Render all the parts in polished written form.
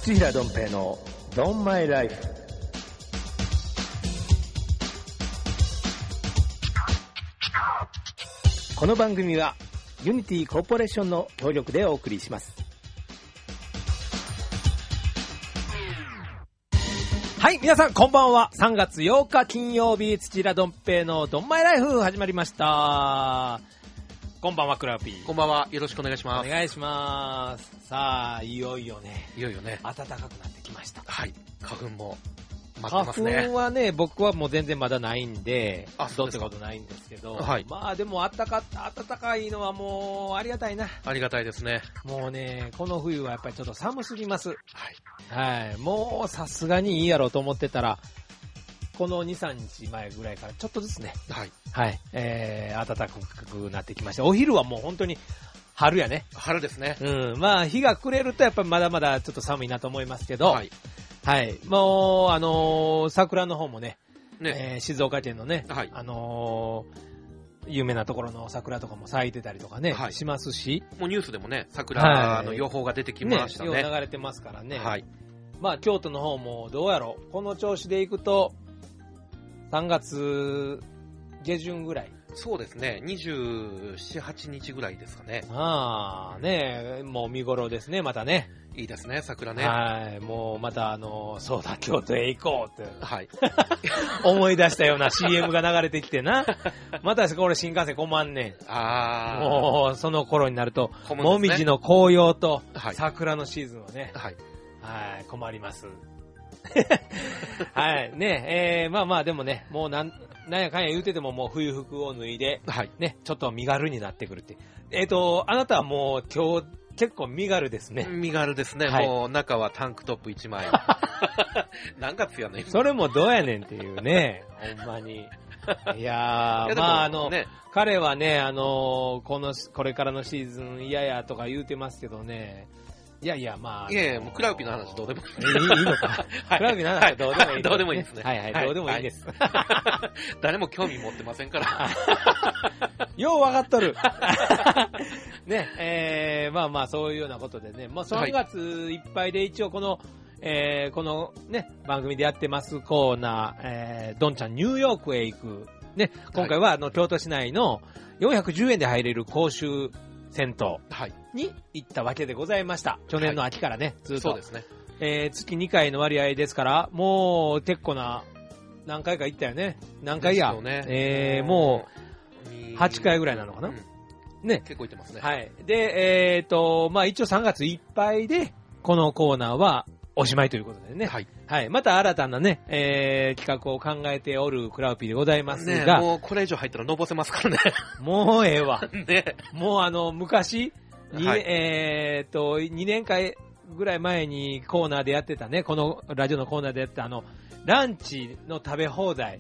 土平ドン平のドンマイライフ。この番組はユニティコーポレーションの協力でお送りします。はい、皆さんこんばんは。3月8日金曜日、土平ドン平のドンマイライフ始まりました。こんばんは、クラウピー。 こんばんは、よろしくお願いします。 お願いします。さあ、いよいよね、 暖かくなってきました。 はい、花粉も待ってますね。 花粉はね、僕はもう全然まだないんで、どうってことないんですけど、 はい、 まあでも暖かいのはもうありがたいな。 ありがたいですね。 もうね、この冬はやっぱりちょっと寒すぎます。 はい。 はい。もうさすがにいいやろうと思ってたら、この2、3日前ぐらいからちょっとずつね、 はい。 はい。暖かくなってきました。お昼はもう本当に春やね。 春ですね。 うん。まあ日が暮れるとやっぱりまだまだちょっと寒いなと思いますけど、 はい。 はい。もう、桜の方もね、静岡県のね、 はい。 有名なところの桜とかも咲いてたりとかね、 はい、 しますし。 もうニュースでもね、桜の予報が出てきましたね。 流れてますからね。 はい。 まあ、京都の方もどうやろう。この調子でいくと、3月下旬ぐらい。 そうですね。27、8日ぐらいですかね。 ああ、ね、もう見頃ですね、またね。 いいですね、桜ね。 はい。もうまたそうだ、京都へ行こうって。 はい。 思い出したような CM が流れてきてな。またこれ新幹線困んねん。 ああ。 もうその頃になると、 ね、 もみじの紅葉と桜のシーズンはね。 はい。 はい、困ります。はい。ね、まあまあでもね、もうなんやかんや言うててももう冬服を脱いで、 はい。 ね、ちょっと身軽になってくるって。あなたはもう今日結構身軽ですね。 身軽ですね。はい、もう中はタンクトップ1枚。何月やねん。 それもどうやねんっていうね、ほんまに。いやー、まあね、彼はね、これからのシーズン嫌やとか言うてますけどね、いやいや、まあ。 いやいや、もうクラウピの話どうでもいい。 いいのか。クラウピの話はどうでもいい、 どうでもいいですね。 はいはい、どうでもいいです。 誰も興味持ってませんから。 よう分かっとる。ね、まあまあそういうようなことでね、まあ3月いっぱいで一応このね、番組でやってますコーナー、ドンちゃんニューヨークへ行く。ね、今回は京都市内の410円で入れる公衆銭湯に行ったわけでございました。去年の秋からね、ずっと。 そうですね。 月2回の割合ですから、もう、結構な、何回か行ったよね。何回や。もう、8回ぐらいなのかな。ね。 結構行ってますね。 はい。で、まあ一応3月いっぱいで、このコーナーはおしまいということでね。はい。はい。また新たなね、企画を考えておるクラウピーでございますが。 もうこれ以上入ったらのぼせますからね。 もうええわ。 ね。 もう昔、2年間ぐらい前にコーナーでやってたね、このラジオのコーナーでやってたランチの食べ放題。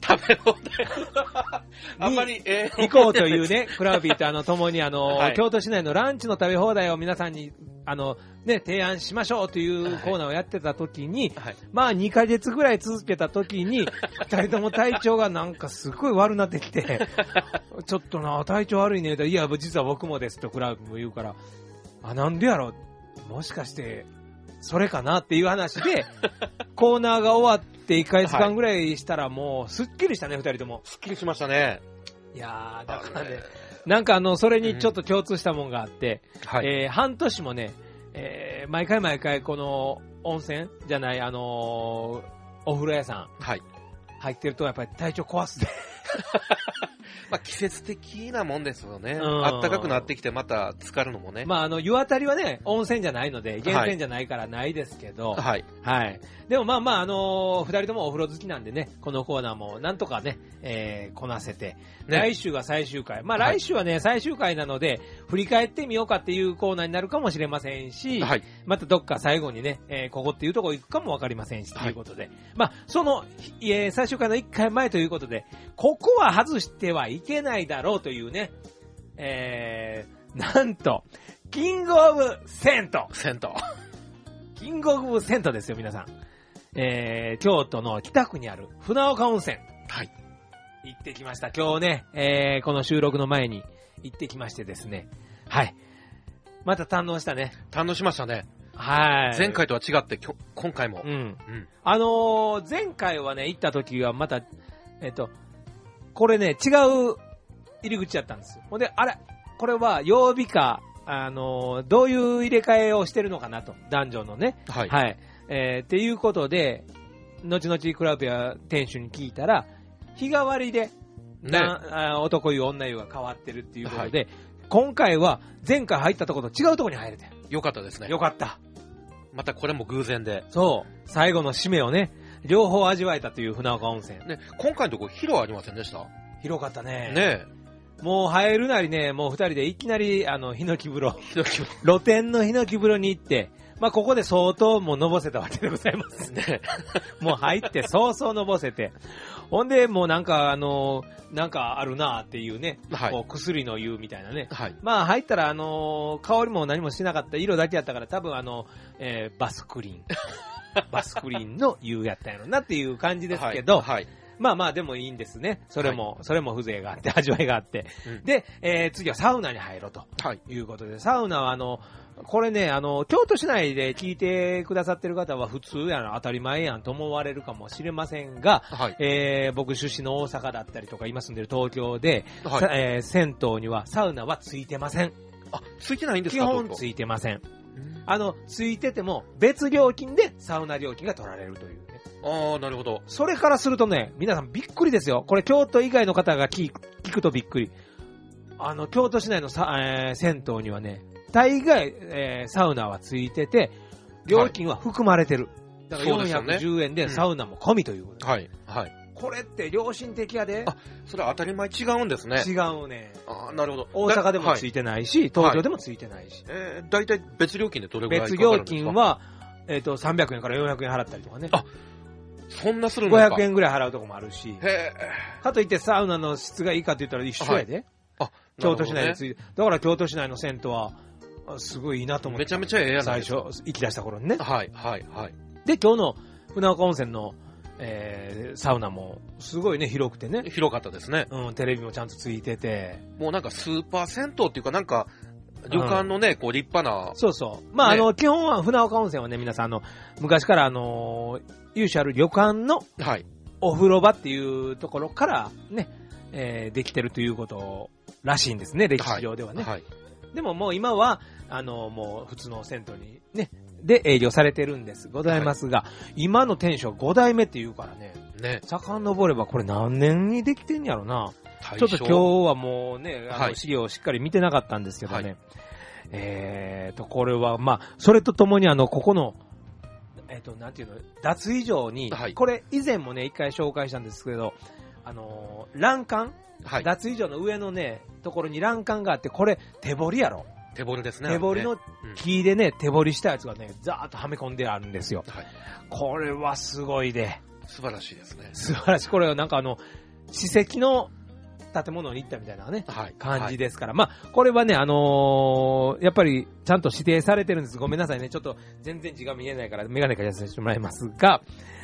あんまり、 行こうというね、クラウビーと共に京都市内のランチの食べ放題を皆さんに、ね、提案しましょうというコーナーをやってた時に、まあ2ヶ月ぐらい続けた時に、二人とも体調がなんかすごい悪なってきて、ちょっとな、体調悪いね、いや、実は僕もですとクラウビーも言うから、なんでやろ、もしかして、それかなっていう話で、コーナーが終わって1ヶ月間ぐらいしたらもう、すっきりしたね、二人とも。 すっきりしましたね。 いやー、だからね、なんかそれにちょっと共通したもんがあって、半年もね、毎回この温泉じゃない、お風呂屋さん、入ってるとやっぱり体調壊すで。 まあ季節的なもんですよね。暖かくなってきてまた浸かるのもね。 まあ湯あたりはね、温泉じゃないので、源泉じゃないからないですけど、はい。はい。でもまあまあ二人ともお風呂好きなんでね、このコーナーもなんとかね、こなせて、来週が最終回。まあ来週はね、最終回なので、振り返ってみようかっていうコーナーになるかもしれませんし、またどっか最後にね、ここっていうとこ行くかもわかりませんし、ということで。まあ、最終回の1回前ということで、ここは外してはいけないだろうというね、なんと、キングオブ銭湯。キングオブ銭湯ですよ、皆さん。京都の北区にある船岡温泉。はい。行ってきました。今日ね、この収録の前に行ってきましてですね。はい。また堪能したね。 堪能しましたね。 はい。 前回とは違って今回も。 うん。前回はね、行った時はまた、これね、違う入り口だったんですよ。ほんで、これは曜日か、どういう入れ替えをしてるのかなと、男女のね。 はい。 はい。っていうことで、後々クラブや店主に聞いたら、日替わりで、ね、男湯、女湯が変わってるっていうことで、はい、今回は前回入ったところと違うところに入れて。 よかったですね。 よかった。 またこれも偶然で。 そう。最後の締めをね、両方味わえたという船岡温泉。 ね、今回のところ広ありませんでした？ 広かったね。 ねえ。もう入るなりね、もう二人でいきなり、ヒノキ風呂。露天のヒノキ風呂に行って、まあ、ここで相当もうのぼせたわけでございますね。もう入って早々のぼせて。ほんで、もうなんかなんかあるなっていうね、はい、こう薬の湯みたいなね。はい、まあ入ったら香りも何もしなかった色だけやったから多分バスクリーン。バスクリーンの湯やったんやろなっていう感じですけど、はいはい、まあまあでもいいんですね。それも風情があって、味わいがあって。うん、で、次はサウナに入ろうということで、はい、サウナはこれね、京都市内で聞いてくださってる方は普通やな、当たり前やんと思われるかもしれませんが、はい、僕出身の大阪だったりとか、今住んでる東京で、はい、銭湯にはサウナはついてません。 あ、ついてないんですか？ 基本ついてません。ついてても別料金でサウナ料金が取られるというね。 ああ、なるほど。 それからするとね、皆さんびっくりですよ。これ京都以外の方が聞くとびっくり。京都市内の銭湯にはね、大概、サウナはついてて、料金は含まれてる。はい、だから410円でサウナも込みということです。はい。はい。これって良心的やで。 あ、それは当たり前違うんですね。 違うね。 あ、なるほど。 大阪でもついてないし、東京でもついてないし。 だいたい別料金でどれぐらいかかるんですか？ 別料金は、300円から400円払ったりとかね。 あ、そんなするんですか？ 500円ぐらい払うとこもあるし。かといってサウナの質がいいかって言ったら一緒やで。はい、あ、京都市内について。だから京都市内の銭湯は、すごいいいなと思って。 めちゃめちゃええやん。 最初、行き出した頃にね。 はい、はい、はい。 で、今日の船岡温泉の、サウナも、すごいね、広くてね。 広かったですね。 うん、テレビもちゃんとついてて。 もうなんかスーパー銭湯っていうかなんか、旅館のね、こう立派な。 そうそう。まあ、ね、基本は船岡温泉はね、皆さん昔から由緒ある旅館の、はい。お風呂場っていうところからね、できてるということらしいんですね、歴史上ではね。はい。はい、でももう今は、もう普通の銭湯にね、で営業されてるんですございますが、はい、今の店主は5代目って言うからね、遡ればこれ何年にできてんやろな。ちょっと今日はもうね、資料をしっかり見てなかったんですけどね。はい、これは、まあ、それとともにここの、なんていうの、脱衣場に、はい、これ以前もね、一回紹介したんですけど、欄干、はい、脱衣場の上のね、ところに欄干があって、これ手彫りやろ。 手彫りですね。 手彫りの木でね、手彫りしたやつがね、ザーッとはめ込んであるんですよ。はい、これはすごいで。 素晴らしいですね。 素晴らしい。これはなんか史跡の建物に行ったみたいなね、はい、感じですから。はい、まあ、これはね、やっぱりちゃんと指定されてるんです。ごめんなさいね。ちょっと全然字が見えないからメガネかけさせてもらいますが、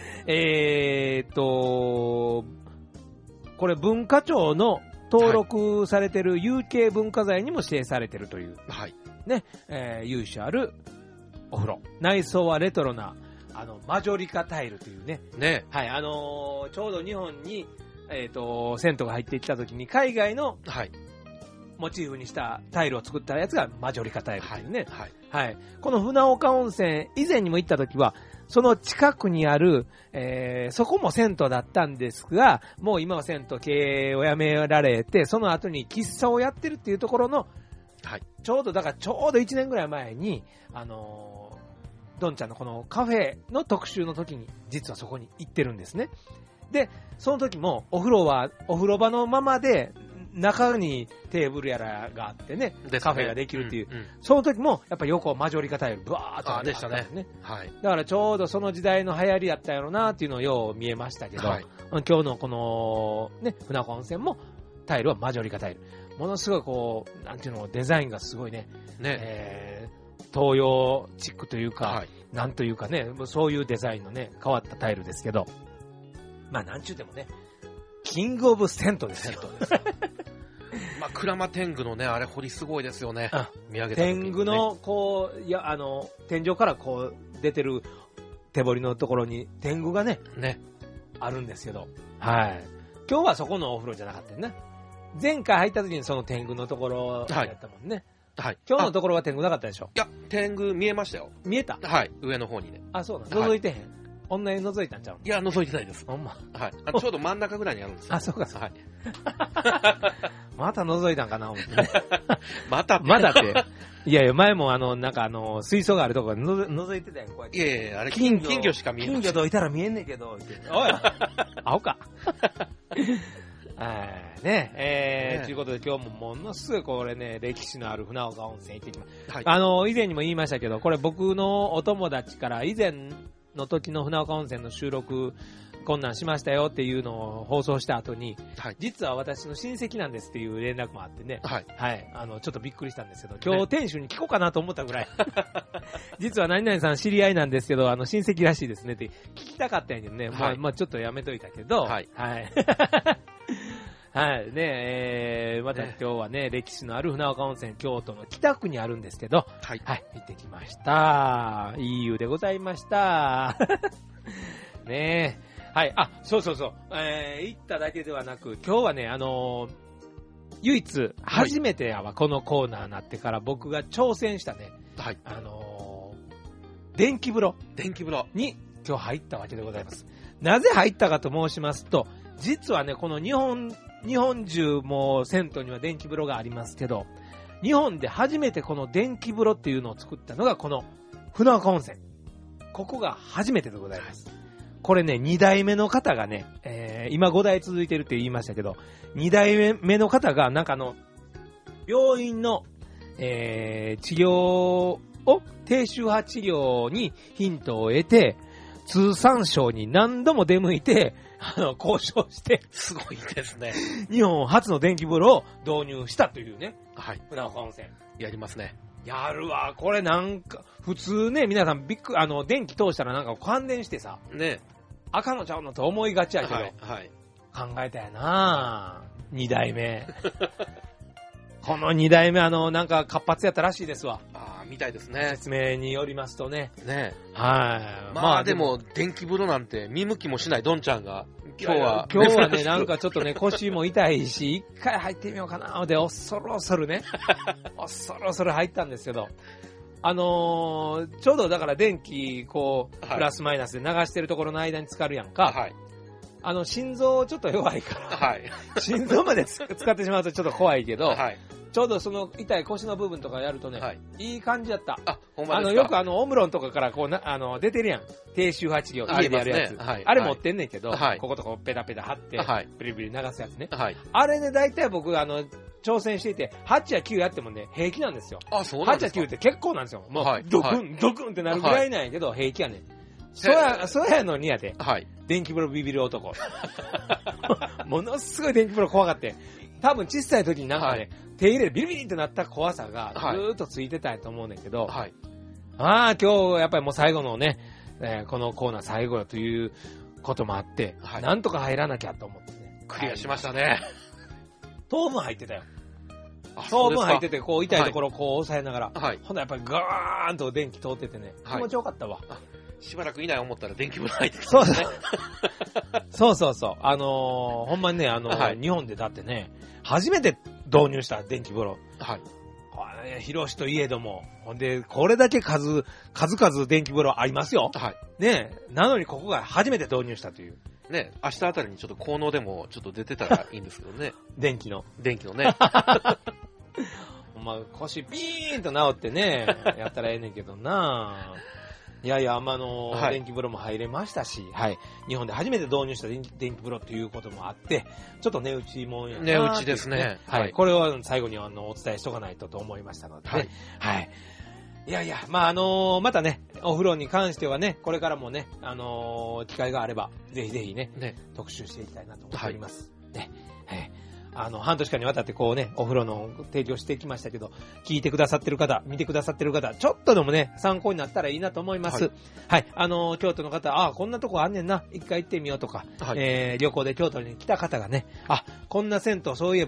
これ文化庁の登録されてる有形文化財にも指定されてるという、はい、ね、由緒あるお風呂。内装はレトロな、マジョリカタイルというね。ね。はい、ちょうど日本に、銭湯が入ってきた時に海外の、はい、モチーフにしたタイルを作ったやつがマジョリカタイルというね。はい。はい。はい、この船岡温泉、以前にも行った時は、その近くにある、そこも銭湯だったんですが、もう今は銭湯経営をやめられて、その後に喫茶をやってるっていうところの、はい、ちょうど1年ぐらい前に、どんちゃんのこのカフェの特集の時に、実はそこに行ってるんですね。で、その時もお風呂場のままで、中にテーブルやらがあってね、カフェができるっていう、その時もやっぱり横マジョリカタイルブワーっとでしたね。 はい。だからちょうどその時代の流行りやったやろなっていうのをよう見えましたけど、はい、今日のこのね、船岡温泉もタイルはマジョリカタイル。ものすごいこう、なんていうの、デザインがすごいね、東洋チックというか、はい、なんというかね、そういうデザインのね、変わったタイルですけど、まあなんちゅうてもね、キングオブ銭湯ですよ。 まあ、鞍馬天狗のね、あれ掘りすごいですよね。見上げた時にね。 天狗の、こう、いや、天井からこう、出てる手掘りのところに、天狗がね、あるんですけど、はい。今日はそこのお風呂じゃなかったよね。前回入った時にその天狗のところやったもんね。 はい。 今日のところは天狗なかったでしょ。 いや、天狗見えましたよ。 見えた？ はい。上の方にね。 あ、そうなの。覗いてへん。女に覗いたんちゃうの？ いや、覗いてないです。 ほんま。 はい。ちょうど真ん中ぐらいにあるんですよ。 あ、そうか、そうか。 はい。 また覗いたんかな、思ってね。 またって。 いやいや、前もなんか水槽があるところ覗いてたやん、こうやって。 いやいや、あれ金魚しか見えない。 金魚どいたら見えんねんけど、おい、アホか。ね、ということで今日もものすごいこれね、歴史のある船岡温泉行ってきました。はい、以前にも言いましたけど、これ僕のお友達から以前の時の船岡温泉の収録、こんなんしましたよっていうのを放送した後に、はい、実は私の親戚なんですっていう連絡もあってね、はい。はい。ちょっとびっくりしたんですけど、今日店主に聞こうかなと思ったぐらい、実は何々さん知り合いなんですけど、親戚らしいですねって聞きたかったんやけどね、はい、まあちょっとやめといたけど、はい。はい。はいねまた今日はね、歴史のある船岡温泉、京都の北区にあるんですけど、はい。はい、行ってきました。いい湯でございました。ねはい、そうそうそう、行っただけではなく、今日はね、唯一、初めてやわ、このコーナーになってから僕が挑戦したね、はい。電気風呂に今日入ったわけでございます。なぜ入ったかと申しますと、実はね、この日本中も銭湯には電気風呂がありますけど、日本で初めてこの電気風呂っていうのを作ったのがこの船岡温泉。ここが初めてでございます。これね、2代目の方がね、今5代続いてるって言いましたけど、2代目の方がなんか病院の、治療を、低周波治療にヒントを得て、通産省に何度も出向いて、交渉して。 すごいですね。 日本初の電気風呂を導入したというね。 はい。 船岡温泉。 やりますね。 やるわ。これなんか、普通ね、皆さん電気通したらなんか感電してさ。ね。赤のちゃうのと思いがちやけど。はい。はい、考えたやなぁ。2代目。この2代目なんか活発やったらしいですわ。 みたいですね。 説明によりますとね。 ねはい。 まあでも、電気風呂なんて見向きもしないドンちゃんが、今日はね、なんかちょっとね、腰も痛いし、一回入ってみようかな、で、恐る恐るね、恐る恐る入ったんですけど、ちょうどだから電気、こう、プラスマイナスで流してるところの間に浸かるやんか。はい。心臓ちょっと弱いから、はい。心臓まで使ってしまうとちょっと怖いけど、はい。ちょうどその痛い腰の部分とかやるとね、はい、いい感じだった。 ほんまですか。 よくオムロンとかからこう出てるやん。低周波治療、家でやるやつ。ね、はい、あれ持ってんねんけど、はい、こことこうペタペタ貼って、はい、ブリブリ流すやつね。はい、あれね、大体僕挑戦していて、8や9やってもね、平気なんですよ。 そうなんですか。 8や9って結構なんですよ。もう、はい、ドクン、ドクンってなるぐらいなんやけど、平気やねん。そうやのにやで。はい。電気風呂ビビる男。ものすごい電気風呂怖がって。多分小さい時になんかね、はい、手入れでビリビリってなった怖さがずーっとついてたんやと思うねんけど、はい、今日やっぱりもう最後のね、このコーナー最後よということもあって、はい、なんとか入らなきゃと思ってね。 クリアしましたね。 糖分入ってたよ。糖分入ってて、こう痛いところをこう押さえながら、はい、ほんとやっぱりガーンと電気通っててね、気持ちよかったわ。 しばらくいない思ったら電気風呂入ってきたんですね。 そうそうそう。ほんまにね、はい、日本でだってね、初めて導入した電気風呂。はい。広しといえども、ほんで、これだけ数々電気風呂ありますよ。はい。ねなのにここが初めて導入したという。 ね明日あたりにちょっと効能でもちょっと出てたらいいんですけどね。 電気のね。ほんま、腰ピーンと治ってね、やったらええねんけどなぁ。いやいや、はい、電気風呂も入れましたし、はい。日本で初めて導入した電気風呂ということもあって、ちょっと値打ちもんやな、 値打ちですね。 はい。これを最後にお伝えしとかないとと思いましたので、ね、はい。はい。いやいや、またね、お風呂に関してはね、これからもね、機会があれば、ぜひぜひね、特集していきたいなと思っております。はい、ね。はい半年間にわたってこうね、お風呂の提供してきましたけど、聞いてくださってる方、見てくださってる方、ちょっとでもね、参考になったらいいなと思います。はい。はい、京都の方、こんなとこあんねんな、一回行ってみようとか、はい、旅行で京都に来た方がね、こんな銭湯そういえば、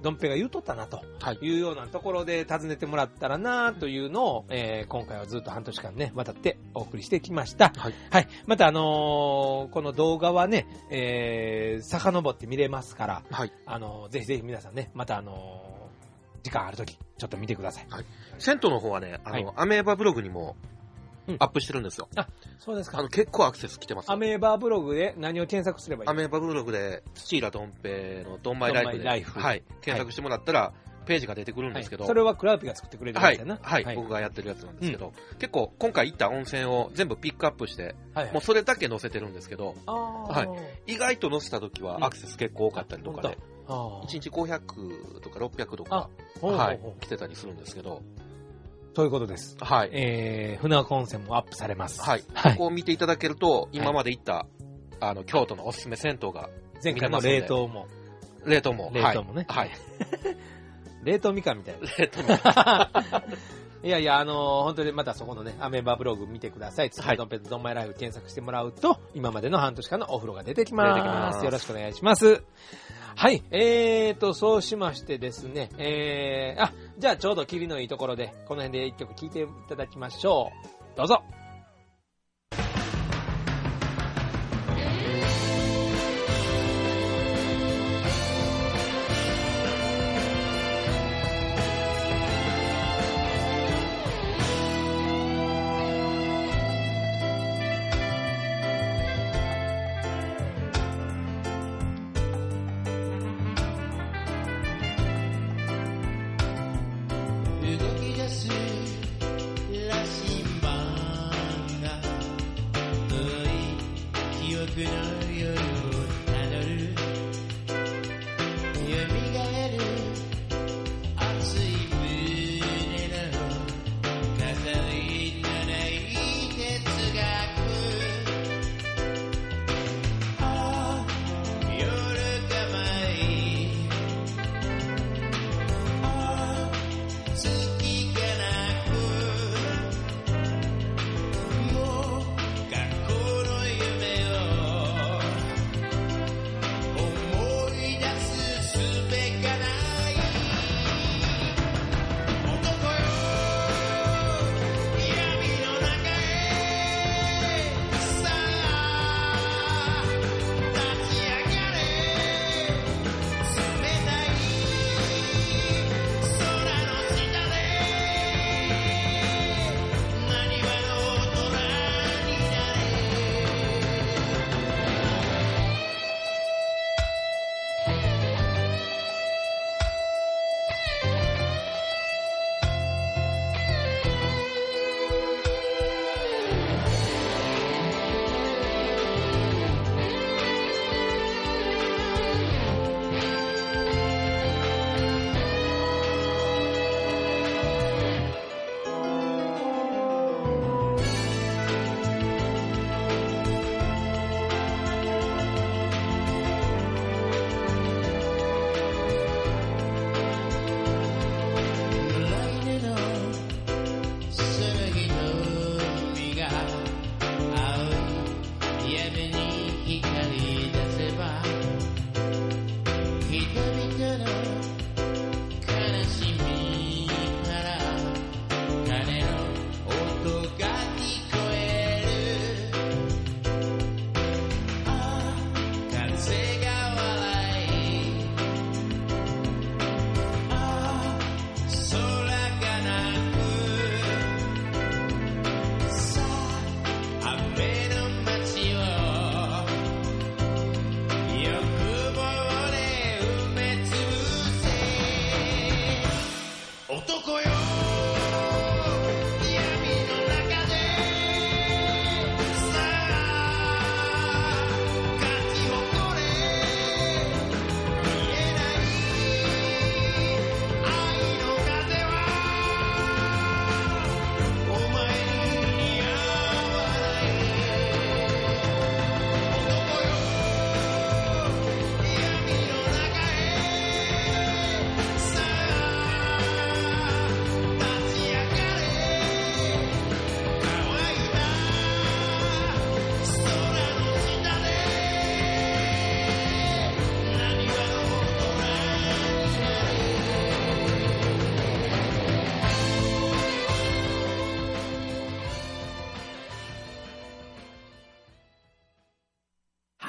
ドンペが言うとったなというようなところで尋ねてもらったらなというのを、今回はずっと半年間ね、渡ってお送りしてきました。はい。はい。またこの動画はね、遡って見れますから、はい。ぜひぜひ皆さんね、また時間あるとき、ちょっと見てください。はい。 銭湯の方はね、はい、アメーバブログにも、アップしてるんですよ。 あ、そうですか。 結構アクセス来てます。 アメーバブログで何を検索すればいい？ アメーバブログで、土浦ドンペのドンマイライフで、はい、検索してもらったら、ページが出てくるんですけど、 それはクラウピが作ってくれるやつやな。 はい、僕がやってるやつなんですけど、結構今回行った温泉を全部ピックアップして、もうそれだけ載せてるんですけど、はい、意外と載せた時はアクセス結構多かったりとかで、1日500とか600とか、はい、来てたりするんですけど、 そういうことです。はい。船岡温泉もアップされます。 はい。ここを見ていただけると、今まで行った、京都のおすすめ銭湯が前回の冷凍も。 冷凍もね。はい。冷凍みかんみたいな。 冷凍みかん。いやいや、本当にまたそこのね、アメーバブログ見てください。土浦ドンペドンマイライフ検索してもらうと、今までの半年間のお風呂が出てきます。よろしくお願いします。はい。そうしましてですね、じゃあちょうど霧のいいところで、この辺で一曲聴いていただきましょう。どうぞ。 動き出す羅針盤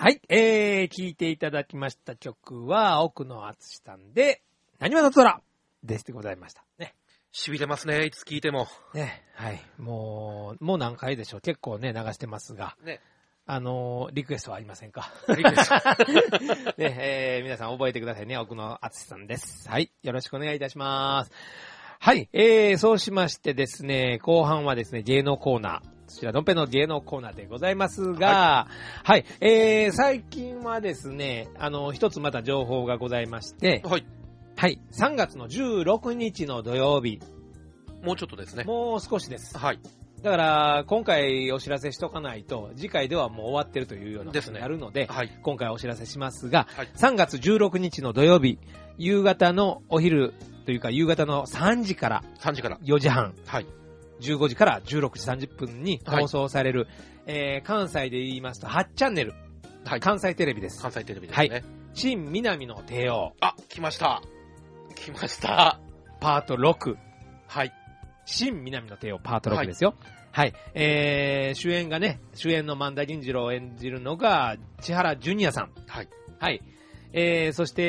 はい、聴いていただきました曲は、奥野敦さんで、なにわの空ですでございました。ね。 痺れますね、いつ聴いても。 ね、はい。もう何回でしょう。結構ね、流してますが。ね。リクエストはありませんか？リクエスト。ね、皆さん覚えてくださいね。奥野敦さんです。はい。よろしくお願いいたします。はい。そうしましてですね、後半はですね、芸能コーナー。こちら、ドンペの芸能コーナーでございますが、はい。最近はですね、一つまた情報がございまして、はい。はい。3月の16日の土曜日。 もうちょっとですね。 もう少しです。 はい。 だから、今回お知らせしとかないと、次回ではもう終わってるというようなことになるので、はい、今回お知らせしますが、はい、3月16日の土曜日、夕方のお昼というか、夕方の3時から4時半、はい、15時から16時30分に放送される、はい、関西で言いますと8チャンネル、はい、関西テレビです。 関西テレビですね。はい、 新南の帝王。 あ、来ました。来ました。 パート6。 はい。 新南の帝王パート6ですよ。はい。主演がね、主演の萬田銀次郎を演じるのが、千原ジュニアさん。はい。はい。そして、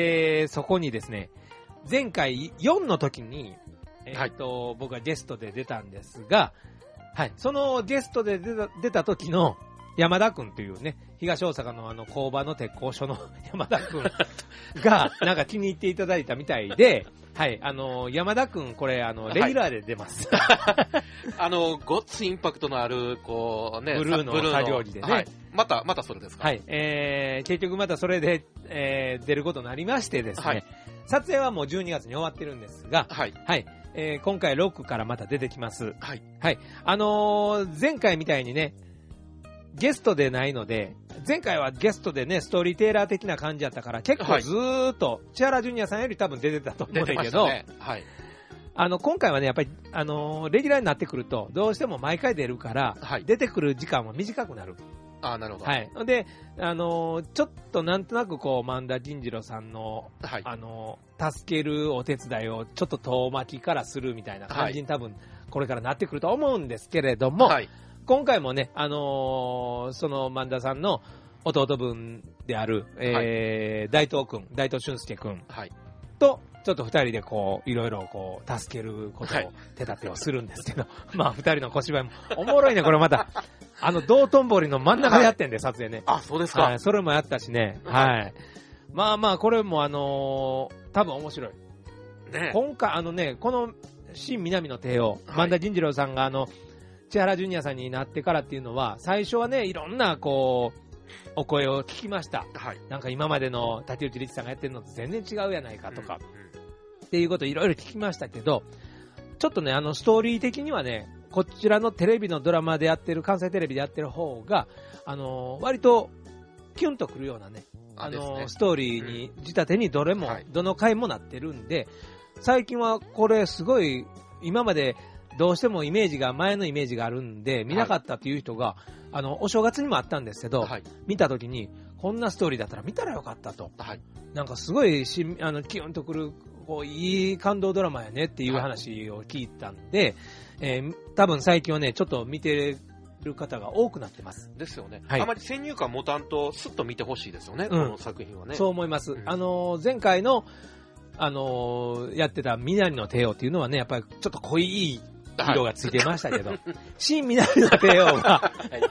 そこにですね、前回4の時に、僕がゲストで出たんですが、はい。そのゲストで出た時の山田くんというね、東大阪の工場の鉄工所の山田くんが、なんか気に入っていただいたみたいで、はい、山田くん、これ、レギュラーで出ます。 ごっつインパクトのある、こうね、 ブルーの作業着でね。はい。 またそれですか？ はい。結局またそれで、出ることになりましてですね。はい、撮影はもう12月に終わってるんですが、はい。はい。今回6からまた出てきます。はい。はい。前回みたいにね、ゲストでないので、前回はゲストでね、ストーリーテーラー的な感じだったから、結構ずーっと、千原ジュニアさんより多分出てたと思うんだけど、ね、はい。今回はね、やっぱり、レギュラーになってくると、どうしても毎回出るから、はい、出てくる時間は短くなる。 あ、なるほど。 はい。で、ちょっとなんとなくこう、萬田銀次郎さんの、はい、助けるお手伝いをちょっと遠巻きからするみたいな感じに多分、これからなってくると思うんですけれども、はい、今回もね、その萬田さんの弟分である、大東俊介くんと、ちょっと二人でこう、いろいろこう、助けることを手立てをするんですけど、まあ二人の小芝居も、おもろいね、これまた。道頓堀の真ん中でやってんで、撮影ね。 あ、そうですか。 はい、それもやったしね。はい。まあまあ、これも多分面白い。ね。今回、この、新南の帝王、萬田銀次郎さんが千原ジュニアさんになってからっていうのは、最初はね、いろんな、こう、お声を聞きました。はい。なんか今までの竹内力さんがやってるのと全然違うやないかとか、っていうことをいろいろ聞きましたけど、ちょっとね、ストーリー的にはね、こちらのテレビのドラマでやってる、関西テレビでやってる方が、割と、キュンとくるようなね、ストーリーに、仕立てにどれも、どの回もなってるんで、最近はこれすごい、今まで、どうしても前のイメージがあるんで、見なかったっていう人が、お正月にもあったんですけど、はい、見たときに、こんなストーリーだったら見たらよかったと。はい、なんかすごいキュンとくる、こう、いい感動ドラマやねっていう話を聞いたんで、多分最近はね、ちょっと見てる方が多くなってます。 ですよね。はい、あまり先入観持たんと、スッと見てほしいですよね、この作品はね。 そう思います。前回の、やってた南の帝王っていうのはね、やっぱりちょっと濃い色がついてましたけど、新南の帝王が、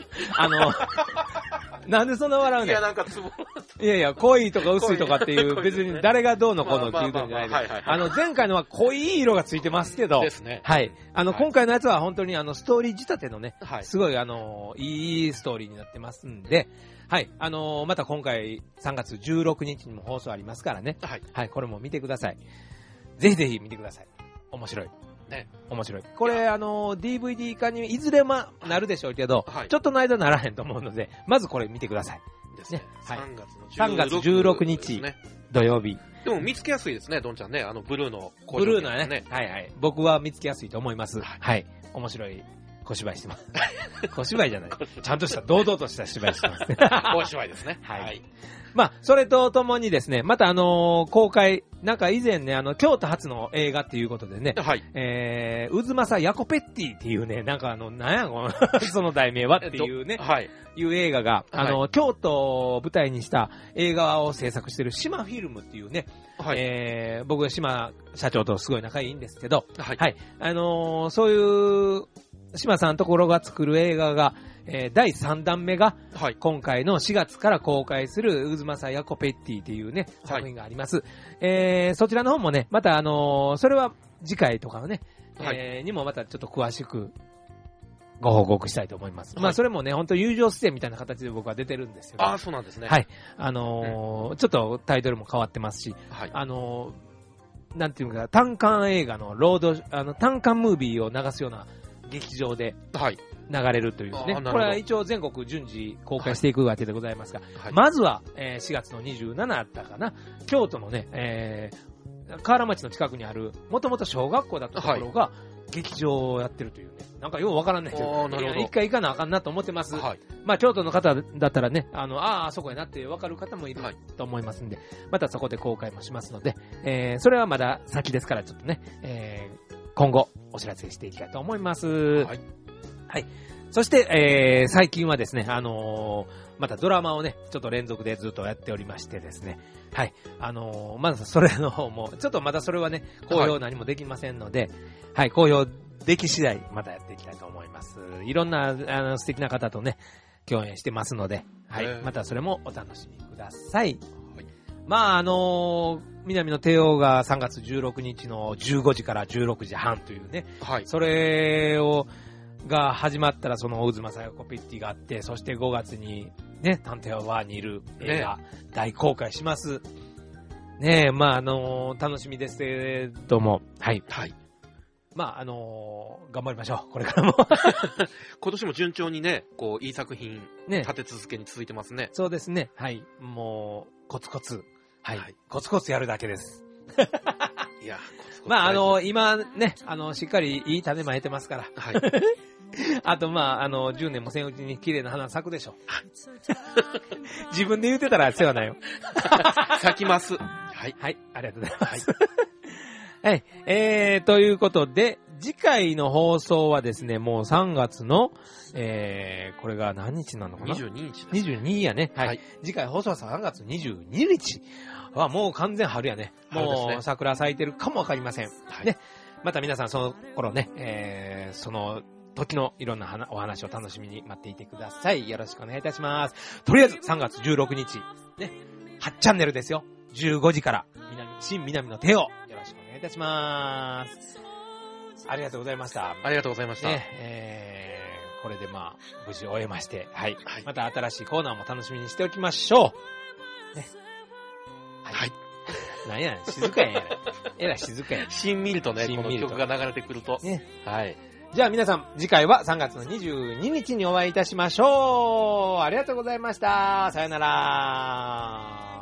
なんでそんな笑うねん。いや、なんかいやいや、濃いとか薄いとかっていう、別に誰がどうのこうのっていうのじゃないです。前回のは濃い色がついてますけど、ですね。はい。今回のやつは本当にストーリー仕立てのね、すごいいいストーリーになってますんで、はい。また今回3月16日にも放送ありますからね。はい。はい。これも見てください。ぜひぜひ見てください。面白い。ね。面白い。これ、DVD 化にいずれなるでしょうけど、はい、ちょっとの間ならへんと思うので、まずこれ見てください。ですね。はい。3月16日、土曜日。 でも見つけやすいですね、どんちゃんね。ブルーの工場。ブルーのね。はいはい。僕は見つけやすいと思います。はい。面白い小芝居してます。小芝居じゃない。ちゃんとした、堂々とした芝居してます。 小芝居ですね。 はい。 まあ、それとともにですね、また公開、なんか以前ね、京都発の映画っていうことでね、 はい。 渦政ヤコペッティっていうね、なんかなんやこのその題名はっていうね、 はい。 いう映画が、京都を舞台にした映画を制作してる島フィルムっていうね、はい。僕は島社長とすごい仲いいんですけど、はい。はい。そういう島さんのところが作る映画が、第3弾目が、はい、今回の4月から公開する渦政ヤコペッティっていうね、作品があります。はい、そちらの方もね、またそれは次回とかのね、はい、にもまたちょっと詳しくご報告したいと思います。はい、まあそれもね、本当友情出演みたいな形で僕は出てるんですよ、ね。 ああ、そうなんですね。 はい。ちょっとタイトルも変わってますし、はい、なんていうか、単館映画の単館ムービーを流すような劇場で、はい。流れるというね。これは一応全国順次公開していくわけでございますが、はい、まずは、4月の27だったかな、京都のね、河原町の近くにある、もともと小学校だったところが、劇場をやってるというね。なんかようわからないけど、一回行かなあかんなと思ってます。はい、まあ、京都の方だったらね、あそこやなってわかる方もいると思いますんで、またそこで公開もしますので、それはまだ先ですから、ちょっとね、今後お知らせしていきたいと思います。はい。はい。そして、最近はですね、またドラマをね、ちょっと連続でずっとやっておりましてですね、はい。まずそれの方も、ちょっとまだそれはね、公表何もできませんので、はい、公表でき次第、またやっていきたいと思います。いろんな、素敵な方とね、共演してますので、はい。またそれもお楽しみください。はい、まあ、南の帝王が3月16日の15時から16時半というね、はい。それが始まったらその渦政ヤコペッティがあって、そして5月にね、探偵はワーにいる映画、大公開します。ねえ、まあ楽しみですけれども、はい。はい。まあ頑張りましょう、これからも。 今年も順調にね、こう、いい作品、ね、立て続けに続いてますね。 そうですね。はい。もう、コツコツ。はい。はい、コツコツやるだけです。いや、コツコツ。まあ今ね、しっかりいい種まいてますから。はい。あと、まあ、10年もせんうちに綺麗な花咲くでしょ。自分で言うてたら世話ないよ。 咲きます。はい。 はい。ありがとうございます。はい。ということで、次回の放送はですね、もう3月の、これが何日なのかな ?22 日です。22やね。はい。次回放送は3月22日。もう完全春やね。もう桜咲いてるかもわかりません。はい。ね。また皆さんその頃ね、その、時のいろんなお話を楽しみに待っていてください。よろしくお願いいたします。とりあえず3月16日、ね、8チャンネルですよ。15時から、新南の帝王。よろしくお願いいたします。ありがとうございました。 ありがとうございました。 ね、これでまあ、無事終えまして、はい。はい、また新しいコーナーも楽しみにしておきましょう。ね。はい。なんや、静かやん。えら静かやん。 しんみりとね、この曲が流れてくると。ね。はい。 じゃあ皆さん、次回は3月の22日にお会いいたしましょう。ありがとうございました。さよなら。